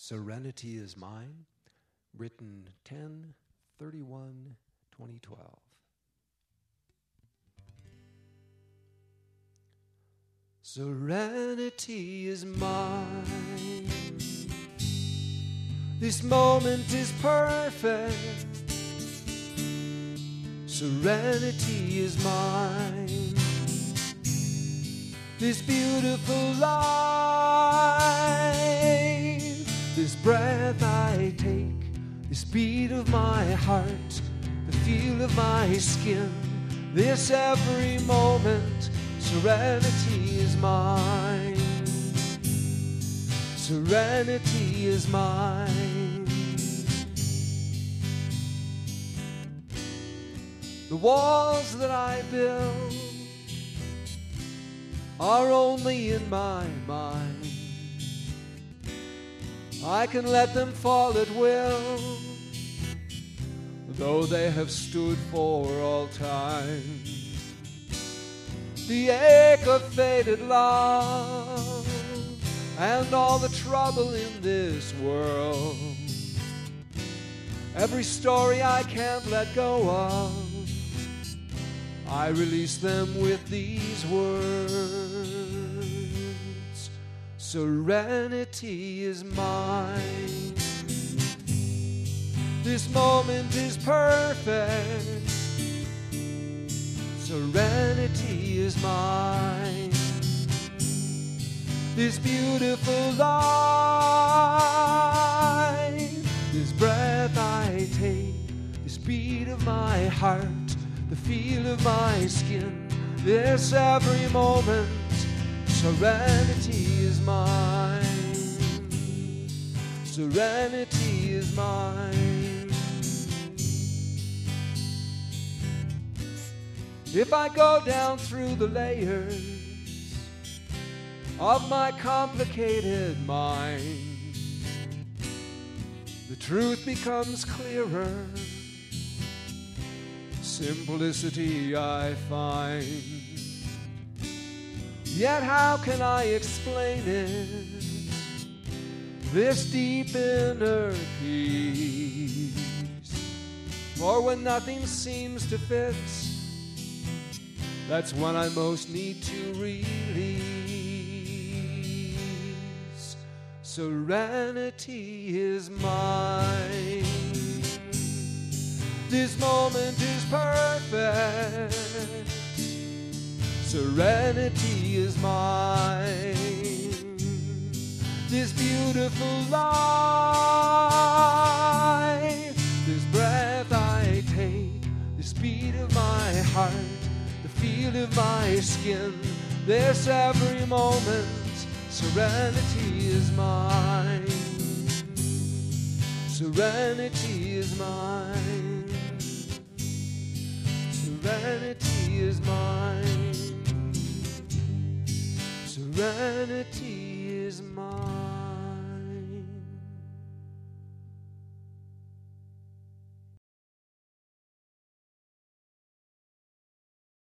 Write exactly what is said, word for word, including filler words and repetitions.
Serenity Is Mine, written ten thirty-one twenty twelve. Serenity is mine. This moment is perfect. Serenity is mine. This beautiful life, this breath I take, this beat of my heart, the feel of my skin, this every moment, serenity is mine. Serenity is mine. The walls that I build are only in my mind. I can let them fall at will, though they have stood for all time. The ache of faded love and all the trouble in this world, every story I can't let go of, I release them with these words. Serenity is mine. This moment is perfect. Serenity is mine. This beautiful life, this breath I take, this beat of my heart, the feel of my skin, this every moment, serenity is mine. Serenity is mine. If I go down through the layers of my complicated mind, the truth becomes clearer. Simplicity I find. Yet how can I explain it? This deep inner peace. For when nothing seems to fit, that's when I most need to release. Serenity is mine. This moment is perfect. Serenity is mine. This beautiful life, this breath I take, this beat of my heart, the feel of my skin, this every moment, serenity is mine. Serenity is mine. Serenity is mine. Serenity is mine.